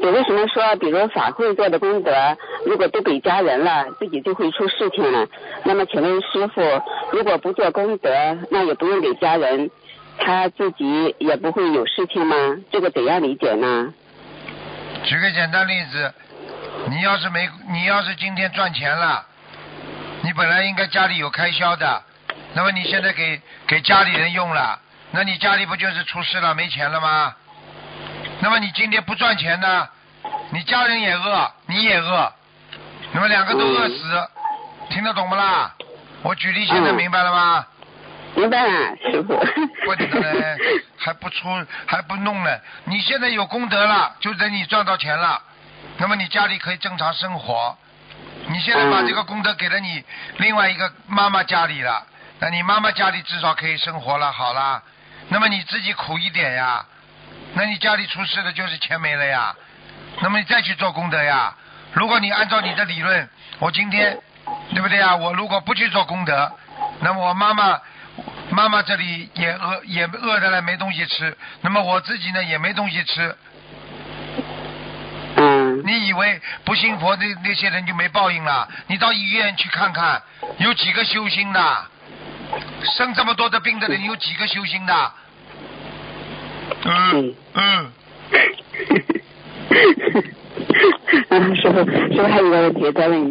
有为什么说，比如法会做的功德，如果都给家人了，自己就会出事情了？那么请问师父，如果不做功德，那也不用给家人，他自己也不会有事情吗？这个怎样理解呢？ 举个简单例子，你要是今天赚钱了，你本来应该家里有开销的，那么你现在给家里人用了，那你家里不就是出事了，没钱了吗？那么你今天不赚钱呢，你家人也饿，你也饿，那么两个都饿死，听得懂不啦？我举例现在明白了吗？ 明白了，师傅。 不得嘞，还不弄呢？你现在有功德了，就等你赚到钱了，那么你家里可以正常生活。你现在把这个功德给了你另外一个妈妈家里了，那你妈妈家里至少可以生活了，好啦。那么你自己苦一点呀，那你家里出事的就是钱没了呀，那么你再去做功德呀。如果你按照你的理论，我今天对不对呀？我如果不去做功德，那么我妈妈这里也饿的了，没东西吃，那么我自己呢也没东西吃。你以为不信佛那些人就没报应了？你到医院去看看，有几个修心的？生这么多的病的人有几个修心的？ 师傅还有一个问题再问你。